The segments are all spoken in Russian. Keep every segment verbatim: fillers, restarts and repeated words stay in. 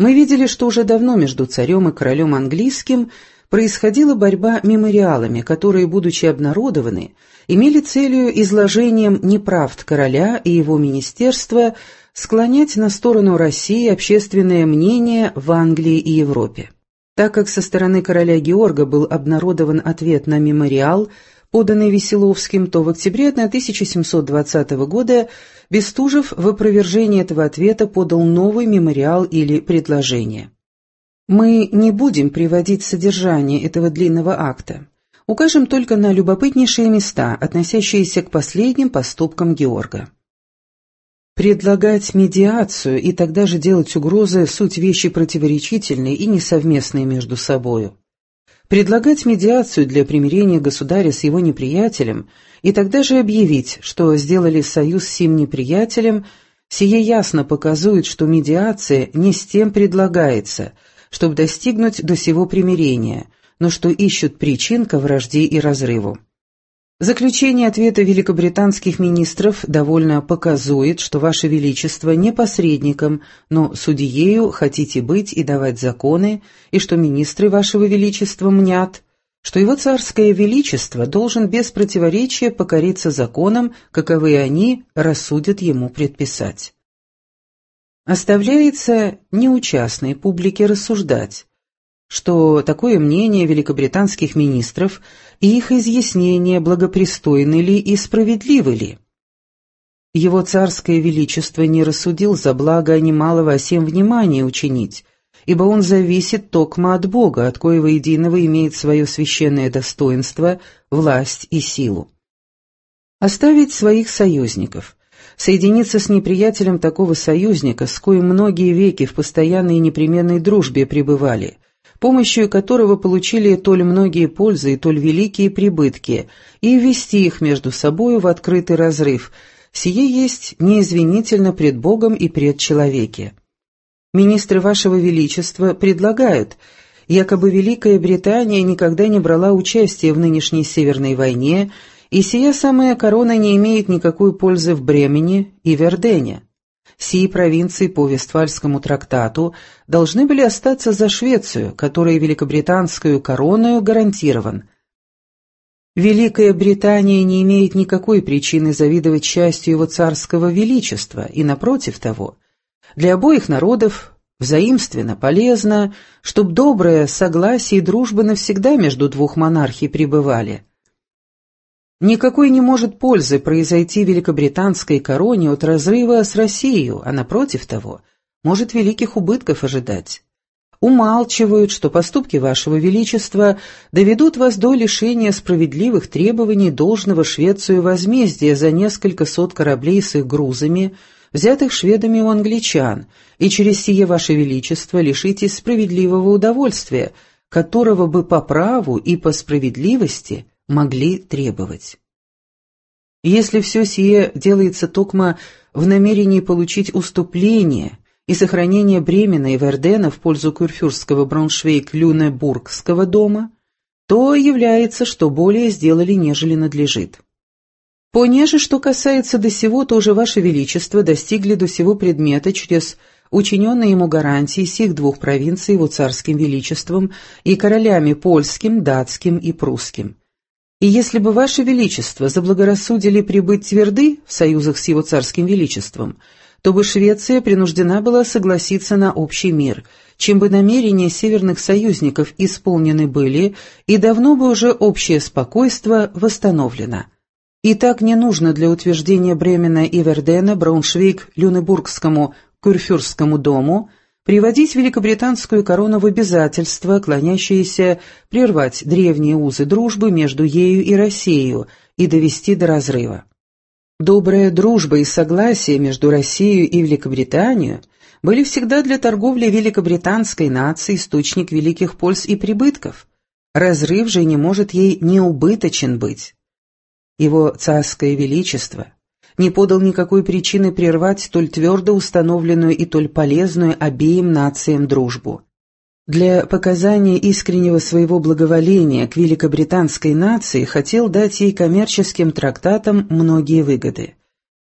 Мы видели, что уже давно между царем и королем английским происходила борьба мемориалами, которые, будучи обнародованы, имели целью изложением неправд короля и его министерства склонять на сторону России общественное мнение в Англии и Европе. Так как со стороны короля Георга был обнародован ответ на мемориал, поданный Веселовским, то в октябре тысяча семьсот двадцатого года Бестужев в опровержении этого ответа подал новый мемориал или предложение. Мы не будем приводить содержание этого длинного акта, укажем только на любопытнейшие места, относящиеся к последним поступкам Георга. Предлагать медиацию и тогда же делать угрозы – суть вещи противоречительные и несовместные между собою. Предлагать медиацию для примирения государя с его неприятелем и тогда же объявить, что сделали союз с сим неприятелем, сие ясно показывает, что медиация не с тем предлагается, чтобы достигнуть до сего примирения, но что ищут причин ко вражде и разрыву. Заключение ответа великобританских министров довольно показует, что Ваше Величество не посредником, но судьею хотите быть и давать законы, и что министры Вашего Величества мнят, что его царское величество должен без противоречия покориться законам, каковы они рассудят ему предписать. Оставляется неучастной публике рассуждать, что такое мнение великобританских министров и их изъяснения благопристойны ли и справедливы ли. Его царское величество не рассудил за благо немалого осем внимания учинить, ибо он зависит токмо от Бога, от коего единого имеет свое священное достоинство, власть и силу. Оставить своих союзников, соединиться с неприятелем такого союзника, с коим многие веки в постоянной и непременной дружбе пребывали, помощью которого получили толь многие пользы и толь великие прибытки, и ввести их между собою в открытый разрыв, сие есть неизвинительно пред Богом и пред человеке. Министры Вашего Величества предлагают, якобы Великая Британия никогда не брала участия в нынешней Северной войне, и сия самая корона не имеет никакой пользы в Бремене и Вердене. Сии провинции по Вестфальскому трактату должны были остаться за Швецию, которая великобританскую короною гарантирован. Великая Британия не имеет никакой причины завидовать счастью его царского величества, и напротив того, для обоих народов взаимственно полезно, чтоб доброе согласие и дружба навсегда между двух монархий пребывали. Никакой не может пользы произойти великобританской короне от разрыва с Россией, а напротив того, может великих убытков ожидать. Умалчивают, что поступки Вашего Величества доведут вас до лишения справедливых требований должного Швецию возмездия за несколько сот кораблей с их грузами, взятых шведами у англичан, и через сие Ваше Величество лишитесь справедливого удовольствия, которого бы по праву и по справедливости могли требовать. Если все сие делается токмо в намерении получить уступление и сохранение Бремена и Вердена в пользу курфюрстского Брауншвейг-Люнебургского дома, то является, что более сделали, нежели надлежит. Понеже, что касается до сего, то уже Ваше Величество достигли до сего предмета через учиненные ему гарантии сих двух провинций его царским величеством и королями польским, датским и прусским. И если бы Ваше Величество заблагорассудили прибыть тверды в союзах с его царским величеством, то бы Швеция принуждена была согласиться на общий мир, чем бы намерения северных союзников исполнены были, и давно бы уже общее спокойство восстановлено. И так не нужно для утверждения Бремена и Вердена Брауншвейг-Люнебургскому курфюрстскому дому приводить великобританскую корону в обязательство, клонящееся прервать древние узы дружбы между ею и Россией и довести до разрыва. Добрая дружба и согласие между Россией и Великобританией были всегда для торговли великобританской нации источник великих польз и прибытков. Разрыв же не может ей неубыточен быть. Его царское величество не подал никакой причины прервать столь твердо установленную и толь полезную обеим нациям дружбу. Для показания искреннего своего благоволения к великобританской нации хотел дать ей коммерческим трактатам многие выгоды.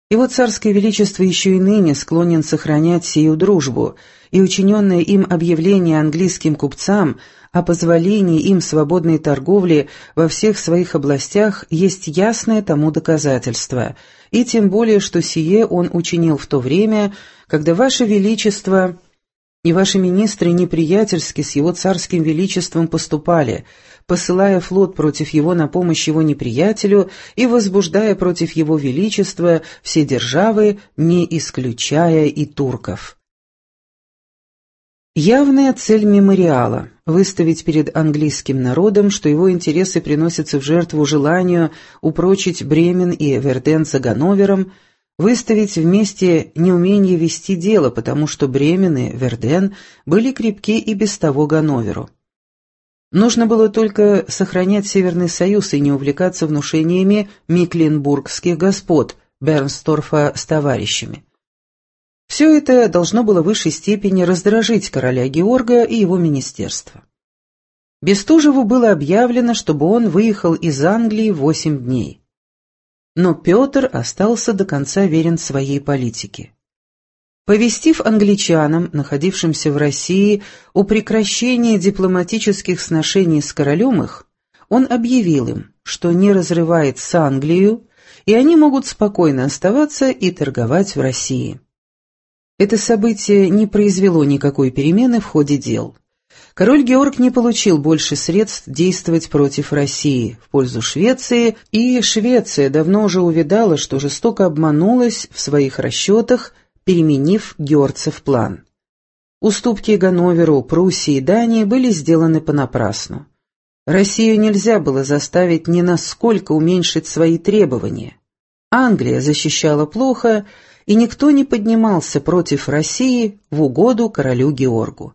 Его царское величество еще и ныне склонен сохранять сию дружбу, и учиненное им объявление английским купцам о позволении им свободной торговли во всех своих областях есть ясное тому доказательство, и тем более, что сие он учинил в то время, когда Ваше Величество и ваши министры неприятельски с его царским величеством поступали, посылая флот против его на помощь его неприятелю и возбуждая против его величества все державы, не исключая и турков. Явная цель мемориала – выставить перед английским народом, что его интересы приносятся в жертву желанию упрочить Бремен и Верден за Ганновером, выставить вместе неумение вести дело, потому что Бремен и Верден были крепки и без того Ганноверу. Нужно было только сохранять Северный Союз и не увлекаться внушениями мекленбургских господ Бернсторфа с товарищами. Все это должно было в высшей степени раздражить короля Георга и его министерство. Бестужеву было объявлено, чтобы он выехал из Англии восемь дней. Но Петр остался до конца верен своей политике. Повестив англичанам, находившимся в России, о прекращении дипломатических сношений с королем их, он объявил им, что не разрывает с Англией, и они могут спокойно оставаться и торговать в России. Это событие не произвело никакой перемены в ходе дел. Король Георг не получил больше средств действовать против России в пользу Швеции, и Швеция давно уже увидала, что жестоко обманулась в своих расчетах, переменив георгцев план. Уступки Ганноверу, Пруссии и Дании были сделаны понапрасну. Россию нельзя было заставить ни насколько уменьшить свои требования. Англия защищала плохо, и никто не поднимался против России в угоду королю Георгу.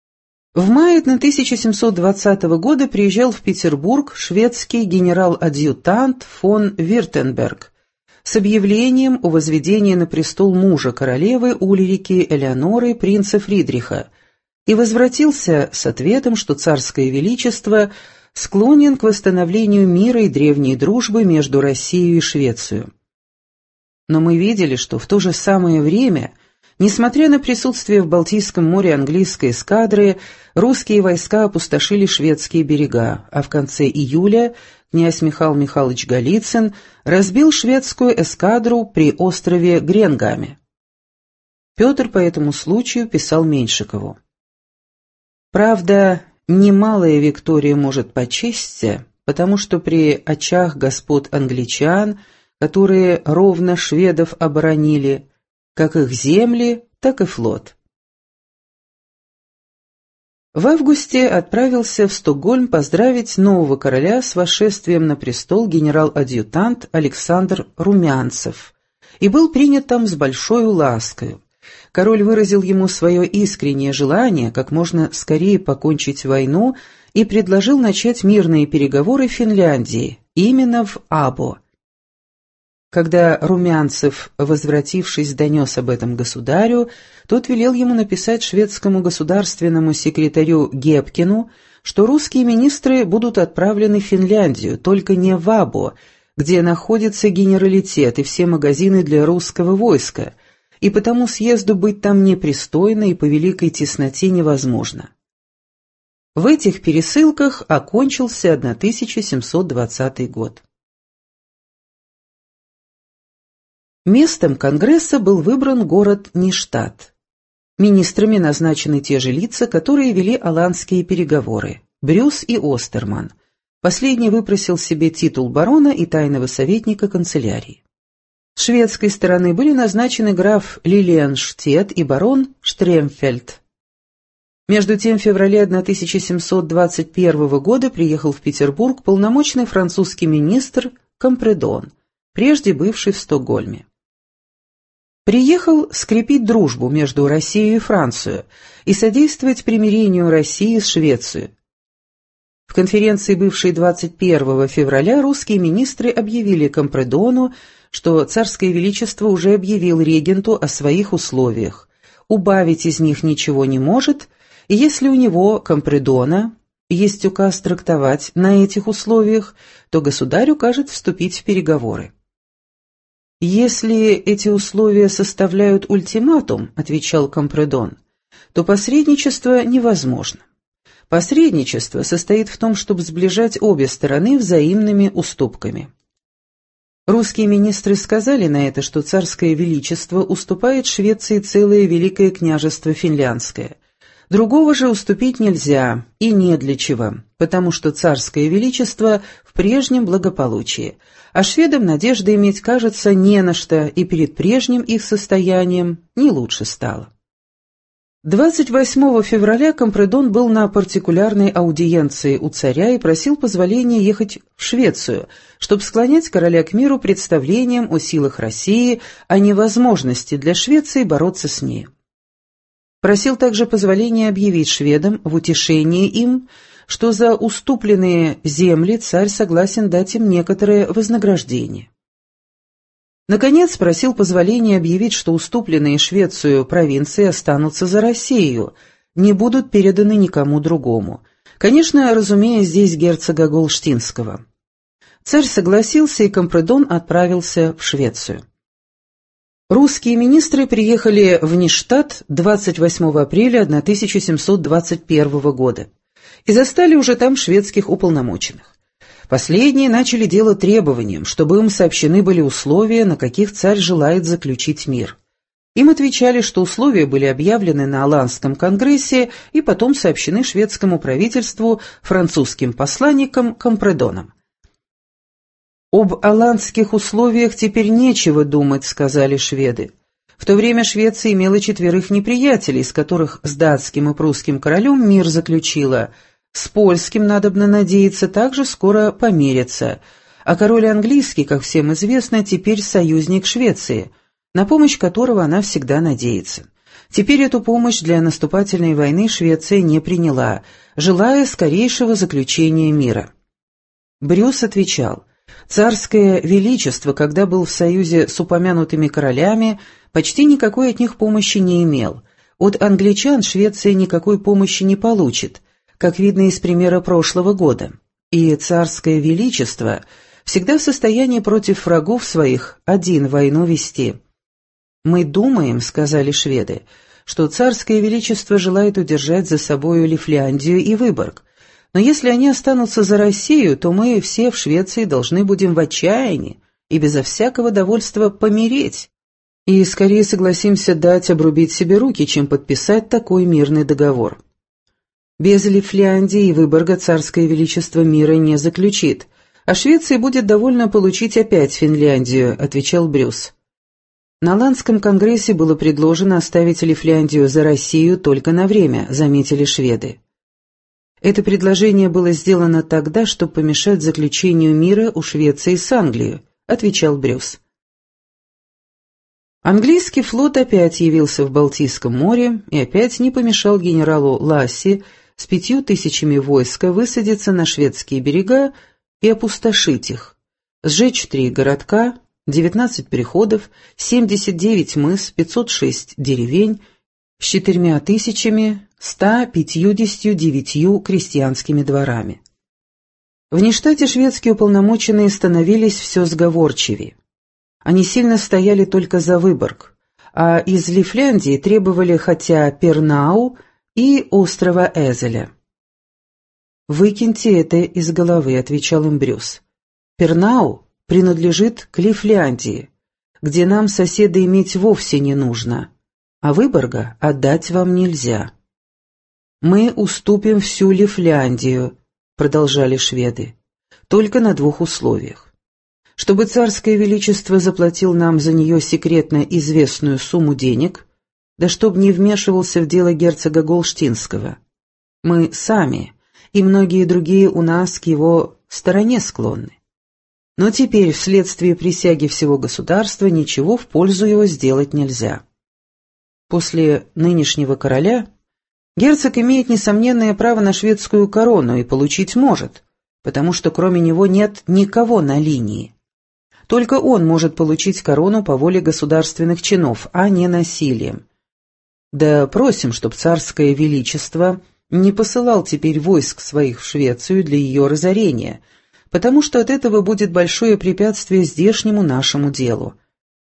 В мае тысяча семьсот двадцатого года приезжал в Петербург шведский генерал-адъютант фон Виртенберг с объявлением о возведении на престол мужа королевы Ульрики Элеоноры принца Фридриха и возвратился с ответом, что царское величество склонен к восстановлению мира и древней дружбы между Россией и Швецией. Но мы видели, что в то же самое время, несмотря на присутствие в Балтийском море английской эскадры, русские войска опустошили шведские берега, а в конце июля князь Михаил Михайлович Голицын разбил шведскую эскадру при острове Гренгаме. Петр по этому случаю писал Меньшикову: «Правда, немалая Виктория может почесться, потому что при очах господ англичан, которые ровно шведов оборонили, как их земли, так и флот». В августе отправился в Стокгольм поздравить нового короля с восшествием на престол генерал-адъютант Александр Румянцев и был принят там с большой ласкою. Король выразил ему свое искреннее желание как можно скорее покончить войну и предложил начать мирные переговоры в Финляндии, именно в Або. Когда Румянцев, возвратившись, донес об этом государю, тот велел ему написать шведскому государственному секретарю Гепкину, что русские министры будут отправлены в Финляндию, только не в Або, где находится генералитет и все магазины для русского войска, и потому съезду быть там непристойно и по великой тесноте невозможно. В этих пересылках окончился тысяча семьсот двадцатый год. Местом Конгресса был выбран город Ништадт. Министрами назначены те же лица, которые вели аланские переговоры – Брюс и Остерман. Последний выпросил себе титул барона и тайного советника канцелярии. С шведской стороны были назначены граф Лилиенштедт и барон Штремфельд. Между тем, в феврале тысяча семьсот двадцать первого года приехал в Петербург полномочный французский министр Компредон, прежде бывший в Стокгольме. Приехал скрепить дружбу между Россией и Францией и содействовать примирению России с Швецией. В конференции, бывшей двадцать первого февраля, русские министры объявили Компредону, что царское величество уже объявил регенту о своих условиях, убавить из них ничего не может, и если у него, Компредона, есть указ трактовать на этих условиях, то государь укажет вступить в переговоры. «Если эти условия составляют ультиматум, — отвечал Компредон, — то посредничество невозможно. Посредничество состоит в том, чтобы сближать обе стороны взаимными уступками». Русские министры сказали на это, что царское величество уступает Швеции целое Великое княжество Финляндское. Другого же уступить нельзя, и не для чего, потому что царское величество в прежнем благополучии, а шведам надежды иметь, кажется, не на что, и перед прежним их состоянием не лучше стало. двадцать восьмого февраля Компредон был на партикулярной аудиенции у царя и просил позволения ехать в Швецию, чтобы склонять короля к миру представлением о силах России, о невозможности для Швеции бороться с ней. Просил также позволения объявить шведам в утешение им, что за уступленные земли царь согласен дать им некоторое вознаграждение. Наконец, просил позволения объявить, что уступленные Швецию провинции останутся за Россией, не будут переданы никому другому. Конечно, разумея здесь герцога Голштинского. Царь согласился, и Компредон отправился в Швецию. Русские министры приехали в Ништадт двадцать восьмого апреля тысяча семьсот двадцать первого года и застали уже там шведских уполномоченных. Последние начали дело требованием, чтобы им сообщены были условия, на каких царь желает заключить мир. Им отвечали, что условия были объявлены на Аланском конгрессе и потом сообщены шведскому правительству французским посланником Компредоном. «Об аланских условиях теперь нечего думать», — сказали шведы. В то время Швеция имела четверых неприятелей, с которых с датским и прусским королем мир заключила. С польским, надобно надеяться, также скоро помирятся. А король английский, как всем известно, теперь союзник Швеции, на помощь которого она всегда надеется. Теперь эту помощь для наступательной войны Швеция не приняла, желая скорейшего заключения мира. Брюс отвечал: «Царское величество, когда был в союзе с упомянутыми королями, почти никакой от них помощи не имел. От англичан Швеция никакой помощи не получит, как видно из примера прошлого года. И царское величество всегда в состоянии против врагов своих один войну вести». «Мы думаем, — сказали шведы, — что царское величество желает удержать за собою Лифляндию и Выборг. Но если они останутся за Россию, то мы все в Швеции должны будем в отчаянии и безо всякого довольства помереть. И скорее согласимся дать обрубить себе руки, чем подписать такой мирный договор. Без Лифляндии и Выборга царское величество мира не заключит, а Швеции будет довольно получить опять Финляндию», — отвечал Брюс. На Аланском конгрессе было предложено оставить Лифляндию за Россию только на время, заметили шведы. Это предложение было сделано тогда, чтобы помешать заключению мира у Швеции с Англией, отвечал Брюс. Английский флот опять явился в Балтийском море и опять не помешал генералу Ласси с пятью тысячами войска высадиться на шведские берега и опустошить их, сжечь три городка, девятнадцать приходов, семьдесят девять мыс, пятьсот шесть деревень с четырьмя тысячами ста пятьюдесятью девятью крестьянскими дворами. В Ништадте шведские уполномоченные становились все сговорчивее. Они сильно стояли только за Выборг, а из Лифляндии требовали хотя Пернау и острова Эзеля. «Выкиньте это из головы», — отвечал им Брюс. «Пернау принадлежит к Лифляндии, где нам соседа иметь вовсе не нужно, а Выборга отдать вам нельзя». «Мы уступим всю Лифляндию», — продолжали шведы, — «только на двух условиях. Чтобы царское величество заплатил нам за нее секретно известную сумму денег, да чтоб не вмешивался в дело герцога Голштинского. Мы сами и многие другие у нас к его стороне склонны. Но теперь вследствие присяги всего государства ничего в пользу его сделать нельзя. После нынешнего короля герцог имеет несомненное право на шведскую корону и получить может, потому что кроме него нет никого на линии. Только он может получить корону по воле государственных чинов, а не насилием. Да просим, чтоб царское величество не посылал теперь войск своих в Швецию для ее разорения, потому что от этого будет большое препятствие здешнему нашему делу.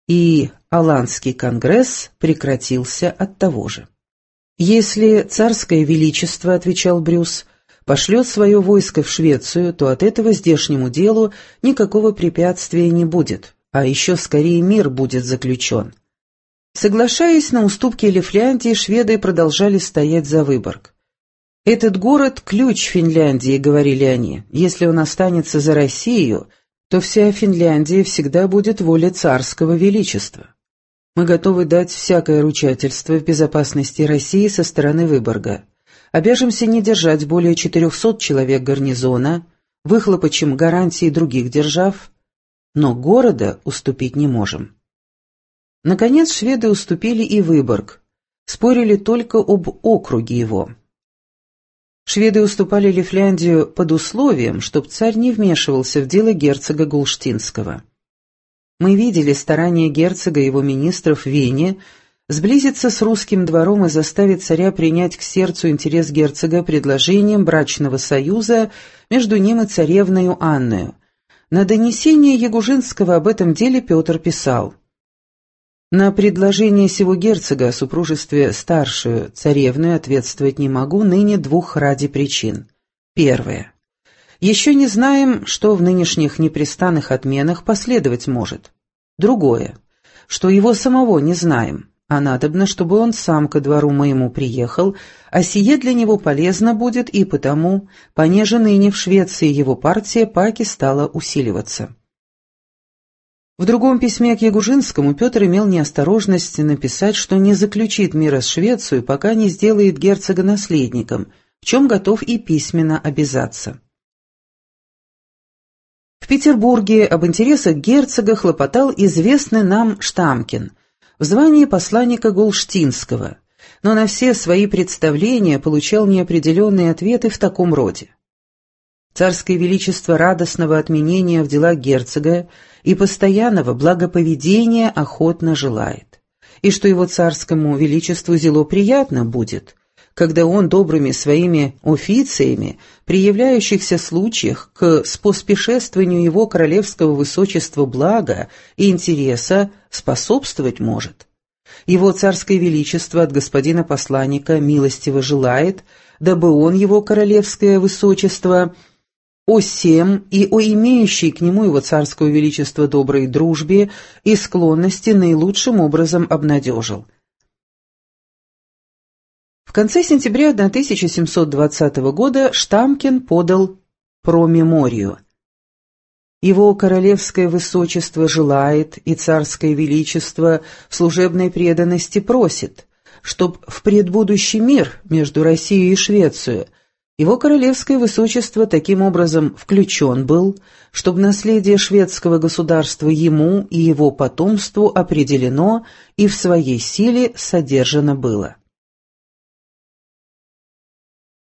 и Аланский конгресс прекратился от того же. «Если царское величество, — отвечал Брюс, — пошлет свое войско в Швецию, то от этого здешнему делу никакого препятствия не будет, а еще скорее мир будет заключен». Соглашаясь на уступки Лифляндии, шведы продолжали стоять за Выборг. «Этот город — ключ Финляндии, — говорили они. Если он останется за Россию, то вся Финляндия всегда будет воле царского величества. Мы готовы дать всякое ручательство в безопасности России со стороны Выборга. Обяжемся не держать более четырехсот человек гарнизона, выхлопочем гарантии других держав, но города уступить не можем». Наконец шведы уступили и Выборг, спорили только об округе его. Шведы уступали Лифляндию под условием, чтоб царь не вмешивался в дело герцога Гулштинского. Мы видели старания герцога и его министров в Вене сблизиться с русским двором и заставить царя принять к сердцу интерес герцога предложением брачного союза между ним и царевною Анною. На донесение Ягужинского об этом деле Петр писал: «На предложение сего герцога о супружестве старшую царевную ответствовать не могу ныне двух ради причин. Первое. Еще не знаем, что в нынешних непрестанных отменах последовать может. Другое, что его самого не знаем, а надобно, чтобы он сам ко двору моему приехал, а сие для него полезно будет, и потому, понеже ныне в Швеции его партия паки стала усиливаться». В другом письме к Ягужинскому Петр имел неосторожность написать, что не заключит мира с Швецией, пока не сделает герцога наследником, в чем готов и письменно обязаться. В Петербурге об интересах герцога хлопотал известный нам Штамкин в звании посланника Гулштинского, но на все свои представления получал неопределенные ответы в таком роде: «Царское величество радостного отменения в делах герцога и постоянного благоповедения охотно желает, и что его царскому величеству зело приятно будет, когда он добрыми своими официями при являющихся случаях к споспешествованию его королевского высочества блага и интереса способствовать может. Его царское величество от господина посланника милостиво желает, дабы он, его королевское высочество, о сем и о имеющей к нему его царского величества доброй дружбе и склонности наилучшим образом обнадежил». В конце сентября тысяча семьсот двадцатого года Штамкин подал промеморию. «Его королевское высочество желает, и царское величество в служебной преданности просит, чтоб в предбудущий мир между Россией и Швецией его королевское высочество таким образом включен был, чтобы наследие шведского государства ему и его потомству определено и в своей силе содержано было».